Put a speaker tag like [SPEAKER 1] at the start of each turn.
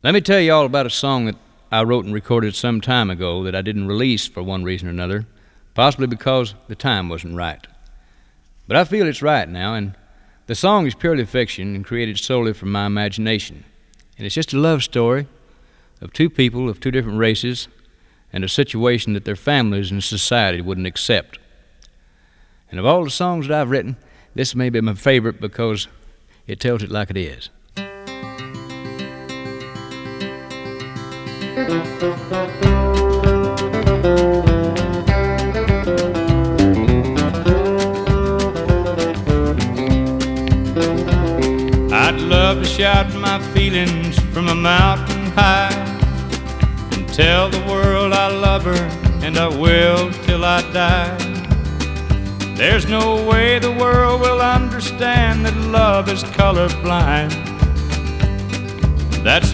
[SPEAKER 1] Let me tell you all about a song that I wrote and recorded some time ago that I didn't release for one reason or another, possibly because the time wasn't right. But I feel it's right now, and the song is purely fiction and created solely from my imagination. And it's just a love story of two people of two different races and a situation that their families and society wouldn't accept. And of all the songs that I've written, this may be my favorite because it tells it like it is. I'd love to shout my feelings from a mountain high and tell the world I love her, and I will till I die. There's no way the world will understand that love is colorblind. That's